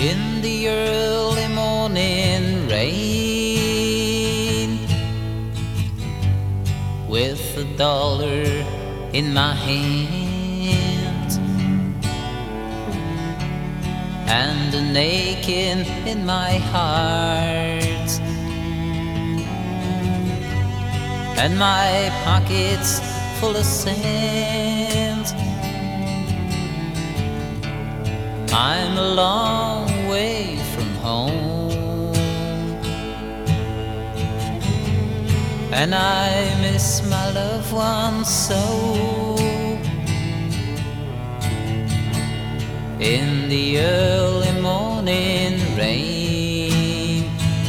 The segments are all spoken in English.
in the early morning rain, with $1 in my hand and an aching in my heart, and my pockets full of sand. I'm a long way from home, and I miss my loved ones so. In the early morning rain,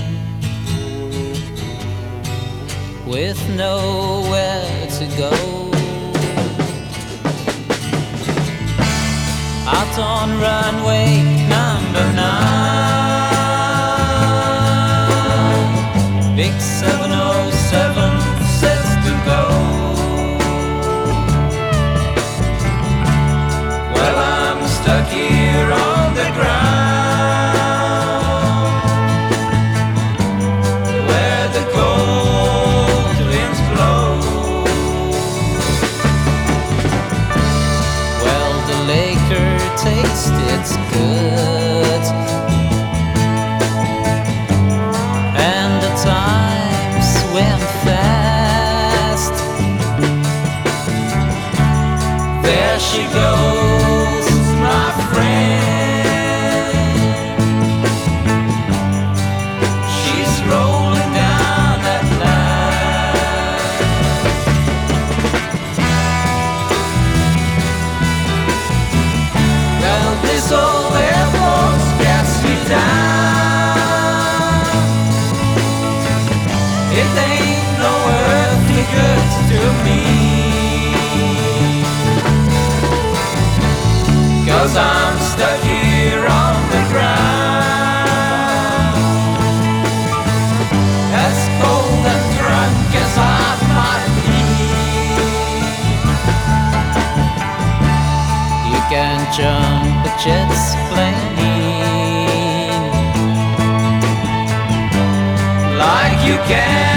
with nowhere to go, out on runway number 9, big 707 sets to go. Well, I'm stuck here on the ground, where the cold winds blow. Well, the liquor tasted good, and the times went fast. There she goes, my friend. She's rolling down that line. Well, this old Air Force gets me down. It ain't no earthly good to me, 'cause I'm stuck here on the ground, as cold and drunk as I might be. You can jump a jet's plane like you can